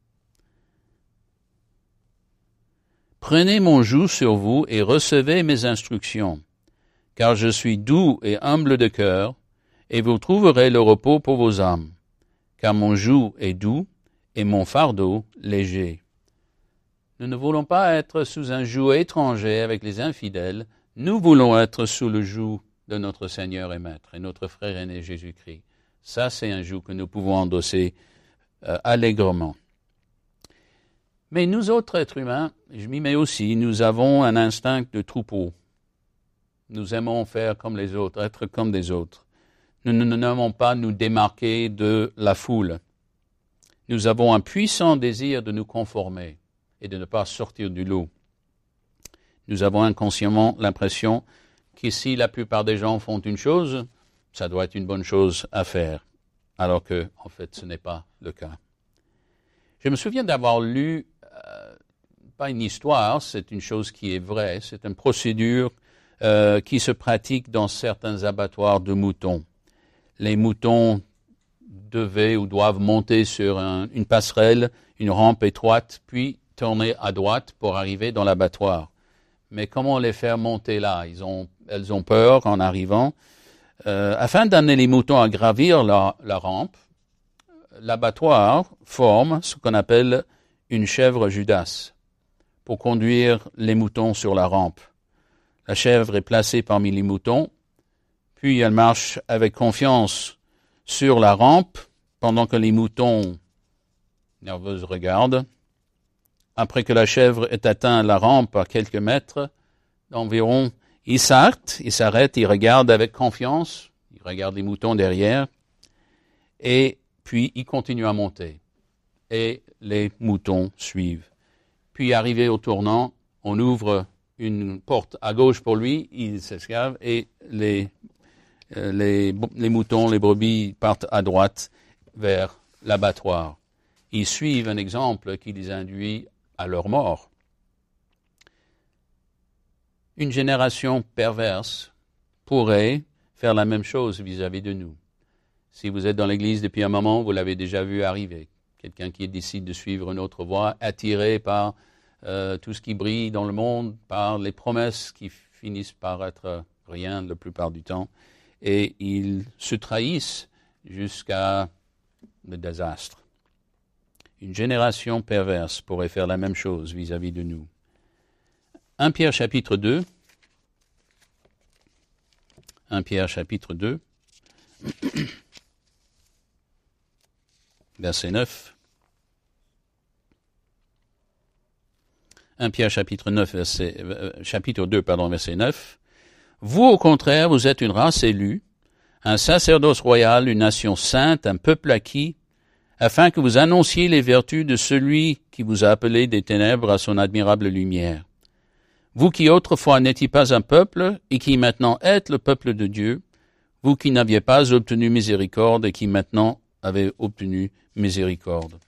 [SPEAKER 1] Prenez mon joug sur vous et recevez mes instructions, car je suis doux et humble de cœur, et vous trouverez le repos pour vos âmes, car mon joug est doux et mon fardeau léger. Nous ne voulons pas être sous un joug étranger avec les infidèles, nous voulons être sous le joug de notre Seigneur et Maître, et notre frère aîné Jésus-Christ. Ça, c'est un joug que nous pouvons endosser allègrement. Mais nous autres êtres humains, je m'y mets aussi, nous avons un instinct de troupeau. Nous aimons faire comme les autres, être comme des autres. Nous n'aimons pas nous démarquer de la foule. Nous avons un puissant désir de nous conformer et de ne pas sortir du lot. Nous avons inconsciemment l'impression que si la plupart des gens font une chose, ça doit être une bonne chose à faire, alors que, en fait, ce n'est pas le cas. Je me souviens d'avoir lu, pas une histoire, c'est une chose qui est vraie, c'est une procédure qui se pratique dans certains abattoirs de moutons. Les moutons devaient ou doivent monter sur une passerelle, une rampe étroite, puis tourner à droite pour arriver dans l'abattoir. Mais comment les faire monter là? Elles ont peur en arrivant. Afin d'amener les moutons à gravir la rampe, l'abattoir forme ce qu'on appelle une chèvre Judas pour conduire les moutons sur la rampe. La chèvre est placée parmi les moutons, puis elle marche avec confiance sur la rampe pendant que les moutons nerveux regardent. Après que la chèvre ait atteint la rampe à quelques mètres d'environ, il s'arrête, il regarde avec confiance, il regarde les moutons derrière, et puis il continue à monter. Et les moutons suivent. Puis arrivé au tournant, on ouvre une porte à gauche pour lui, il s'escave, et les moutons, les brebis partent à droite vers l'abattoir. Ils suivent un exemple qui les induit à leur mort. Une génération perverse pourrait faire la même chose vis-à-vis de nous. Si vous êtes dans l'Église depuis un moment, vous l'avez déjà vu arriver. Quelqu'un qui décide de suivre une autre voie, attiré par tout ce qui brille dans le monde, par les promesses qui finissent par être rien la plupart du temps, et ils se trahissent jusqu'à le désastre. Une génération perverse pourrait faire la même chose vis-à-vis de nous. 1 Pierre chapitre 2. 1 Pierre chapitre 2. Verset 9. 1 Pierre chapitre 2, verset 9. Vous, au contraire, vous êtes une race élue, un sacerdoce royal, une nation sainte, un peuple acquis, afin que vous annonciez les vertus de celui qui vous a appelé des ténèbres à son admirable lumière. Vous qui autrefois n'étiez pas un peuple, et qui maintenant êtes le peuple de Dieu, vous qui n'aviez pas obtenu miséricorde, et qui maintenant avez obtenu miséricorde.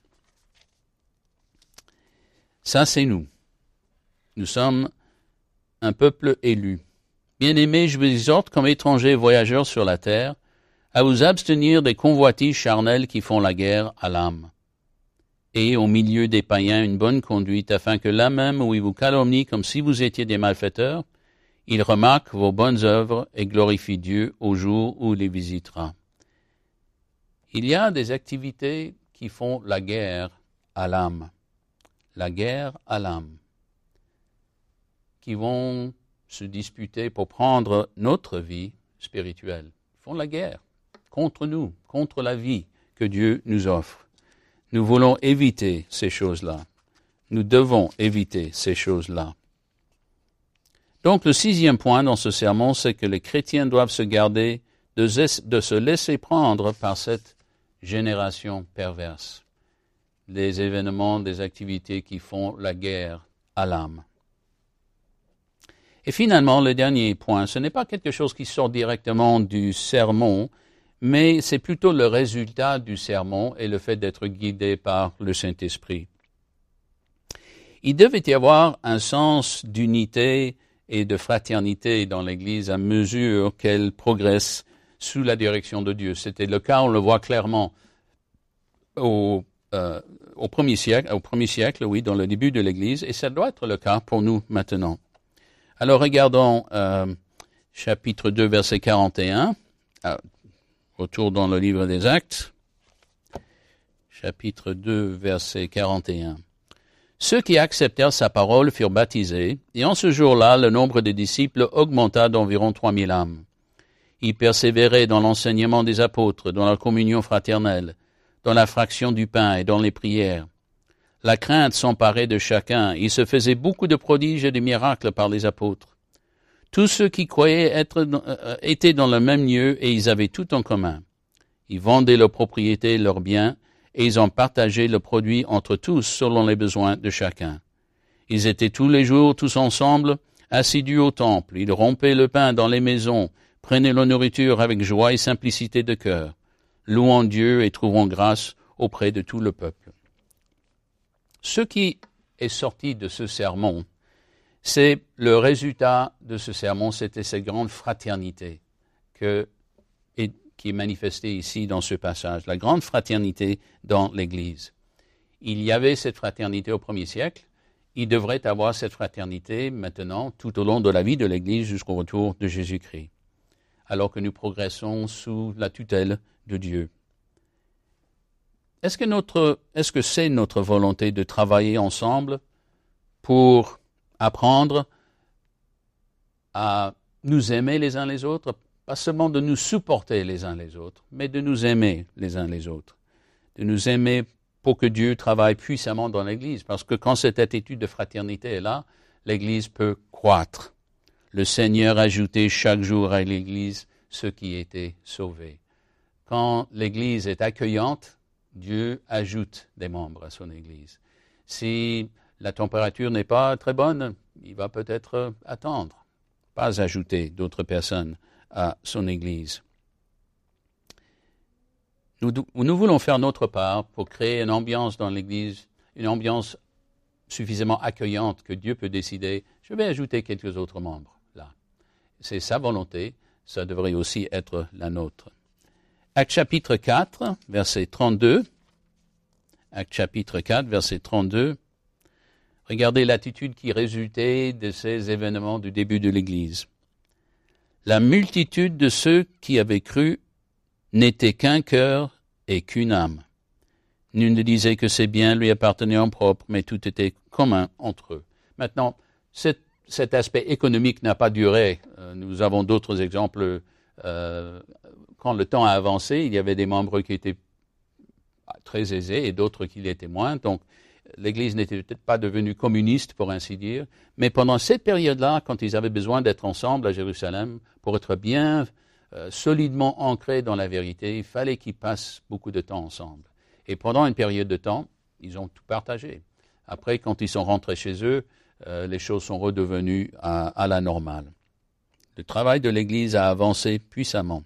[SPEAKER 1] Ça, c'est nous. Nous sommes un peuple élu. Bien-aimés, je vous exhorte comme étrangers et voyageurs sur la terre, à vous abstenir des convoitises charnelles qui font la guerre à l'âme. Et au milieu des païens une bonne conduite, afin que là même où ils vous calomnient comme si vous étiez des malfaiteurs, ils remarquent vos bonnes œuvres et glorifient Dieu au jour où il les visitera. Il y a des activités qui font la guerre à l'âme. La guerre à l'âme. Qui vont se disputer pour prendre notre vie spirituelle. Ils font la guerre contre nous, contre la vie que Dieu nous offre. Nous voulons éviter ces choses-là. Nous devons éviter ces choses-là. Donc, le 6e point dans ce sermon, c'est que les chrétiens doivent se garder de se laisser prendre par cette génération perverse. Des événements, des activités qui font la guerre à l'âme. Et finalement, le dernier point, ce n'est pas quelque chose qui sort directement du sermon, mais c'est plutôt le résultat du sermon et le fait d'être guidé par le Saint-Esprit. Il devait y avoir un sens d'unité et de fraternité dans l'Église à mesure qu'elle progresse sous la direction de Dieu. C'était le cas, on le voit clairement au premier siècle, oui, dans le début de l'Église, et ça doit être le cas pour nous maintenant. Alors regardons chapitre 2, verset 41, retour dans le livre des Actes, chapitre 2, verset 41. Ceux qui acceptèrent sa parole furent baptisés, et en ce jour-là, le nombre des disciples augmenta d'environ 3000 âmes. Ils persévéraient dans l'enseignement des apôtres, dans la communion fraternelle, dans la fraction du pain et dans les prières. La crainte s'emparait de chacun. Il se faisait beaucoup de prodiges et de miracles par les apôtres. Tous ceux qui croyaient étaient dans le même lieu et ils avaient tout en commun. Ils vendaient leurs propriétés et leurs biens et ils en partageaient le produit entre tous selon les besoins de chacun. Ils étaient tous les jours, tous ensemble, assidus au temple. Ils rompaient le pain dans les maisons, prenaient leur nourriture avec joie et simplicité de cœur, louant Dieu et trouvant grâce auprès de tout le peuple. Ce qui est sorti de ce sermon, c'est le résultat de ce sermon, c'était cette grande fraternité qui est manifestée ici dans ce passage, la grande fraternité dans l'Église. Il y avait cette fraternité au premier siècle, il devrait avoir cette fraternité maintenant tout au long de la vie de l'Église jusqu'au retour de Jésus-Christ, alors que nous progressons sous la tutelle de Dieu. Est-ce que c'est notre volonté de travailler ensemble pour apprendre à nous aimer les uns les autres, pas seulement de nous supporter les uns les autres, mais de nous aimer les uns les autres, de nous aimer pour que Dieu travaille puissamment dans l'Église, parce que quand cette attitude de fraternité est là, l'Église peut croître. Le Seigneur ajoutait chaque jour à l'Église ceux qui étaient sauvés. Quand l'Église est accueillante, Dieu ajoute des membres à son Église. Si la température n'est pas très bonne, il va peut-être attendre, pas ajouter d'autres personnes à son Église. Nous voulons faire notre part pour créer une ambiance dans l'Église, une ambiance suffisamment accueillante que Dieu peut décider, je vais ajouter quelques autres membres là. C'est sa volonté, ça devrait aussi être la nôtre. Actes chapitre 4, verset 32. Actes chapitre 4, verset 32. Regardez l'attitude qui résultait de ces événements du début de l'Église. La multitude de ceux qui avaient cru n'était qu'un cœur et qu'une âme. Nul ne disait que ses biens lui appartenaient en propre, mais tout était commun entre eux. Maintenant, cet aspect économique n'a pas duré. Nous avons d'autres exemples. Quand le temps a avancé, il y avait des membres qui étaient très aisés et d'autres qui l'étaient moins. Donc, l'Église n'était peut-être pas devenue communiste, pour ainsi dire. Mais pendant cette période-là, quand ils avaient besoin d'être ensemble à Jérusalem, pour être bien solidement ancrés dans la vérité, il fallait qu'ils passent beaucoup de temps ensemble. Et pendant une période de temps, ils ont tout partagé. Après, quand ils sont rentrés chez eux, les choses sont redevenues à la normale. Le travail de l'Église a avancé puissamment.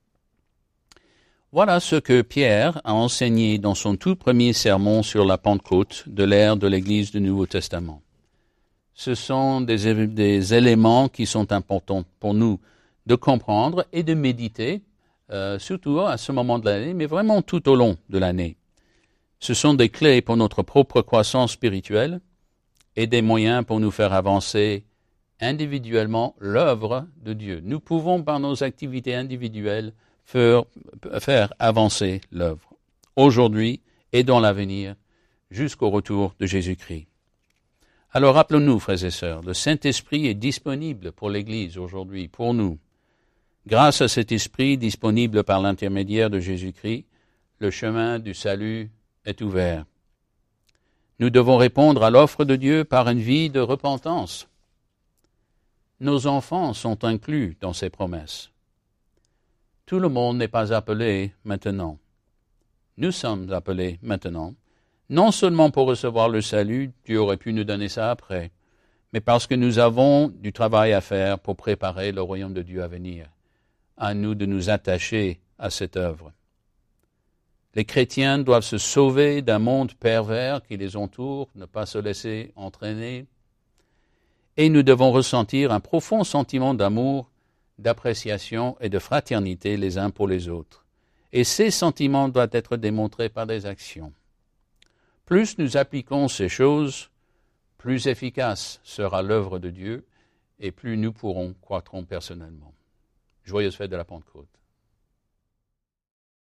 [SPEAKER 1] Voilà ce que Pierre a enseigné dans son tout premier sermon sur la Pentecôte de l'ère de l'Église du Nouveau Testament. Ce sont des éléments qui sont importants pour nous de comprendre et de méditer, surtout à ce moment de l'année, mais vraiment tout au long de l'année. Ce sont des clés pour notre propre croissance spirituelle et des moyens pour nous faire avancer individuellement l'œuvre de Dieu. Nous pouvons, par nos activités individuelles, faire avancer l'œuvre, aujourd'hui et dans l'avenir, jusqu'au retour de Jésus-Christ. Alors rappelons-nous, frères et sœurs, le Saint-Esprit est disponible pour l'Église aujourd'hui, pour nous. Grâce à cet Esprit disponible par l'intermédiaire de Jésus-Christ, le chemin du salut est ouvert. Nous devons répondre à l'offre de Dieu par une vie de repentance. Nos enfants sont inclus dans ces promesses. Tout le monde n'est pas appelé maintenant. Nous sommes appelés maintenant, non seulement pour recevoir le salut, Dieu aurait pu nous donner ça après, mais parce que nous avons du travail à faire pour préparer le royaume de Dieu à venir. À nous de nous attacher à cette œuvre. Les chrétiens doivent se sauver d'un monde pervers qui les entoure, ne pas se laisser entraîner. Et nous devons ressentir un profond sentiment d'amour, d'appréciation et de fraternité les uns pour les autres. Et ces sentiments doivent être démontrés par des actions. Plus nous appliquons ces choses, plus efficace sera l'œuvre de Dieu et plus nous croîtrons personnellement. Joyeuse fête de la Pentecôte.